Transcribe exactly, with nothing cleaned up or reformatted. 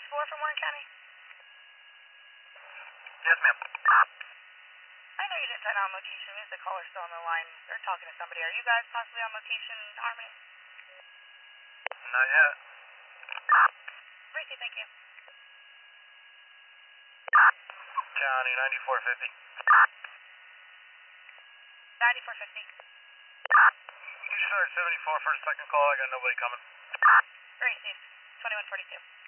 four from Warren County? Yes, ma'am. I know you didn't sign on location. Is the caller still on the line? They're talking to somebody. Are you guys possibly on location, Harmony? Not yet. Ricky, thank you. County ninety-four fifty. ninety-four fifty. You start seventy-four for the second call. I got nobody coming. Received. twenty-one forty-two.